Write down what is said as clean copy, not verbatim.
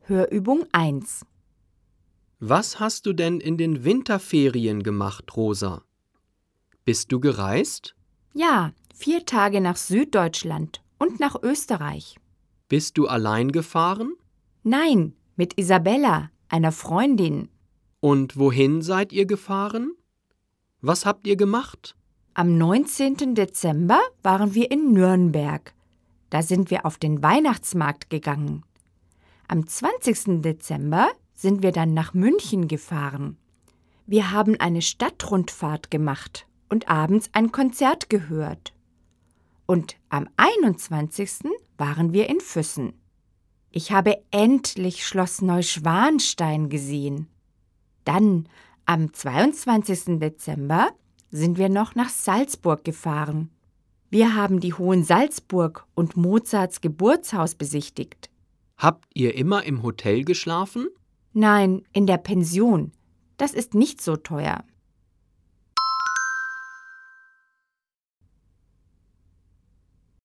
Hörübung 1. Was hast du denn in den Winterferien gemacht, Rosa? Bist du gereist? Ja, 4 Tage nach Süddeutschland und nach Österreich. Bist du allein gefahren? Nein, mit Isabella, einer Freundin. Und wohin seid ihr gefahren? Was habt ihr gemacht? Am 19. Dezember waren wir in Nürnberg. Da sind wir auf den Weihnachtsmarkt gegangen. Am 20. Dezember sind wir dann nach München gefahren. Wir haben eine Stadtrundfahrt gemacht und abends ein Konzert gehört. Und am 21. waren wir in Füssen. Ich habe endlich Schloss Neuschwanstein gesehen. Dann, am 22. Dezember, sind wir noch nach Salzburg gefahren. Wir haben die Hohensalzburg und Mozarts Geburtshaus besichtigt. Habt ihr immer im Hotel geschlafen? Nein, in der Pension. Das ist nicht so teuer.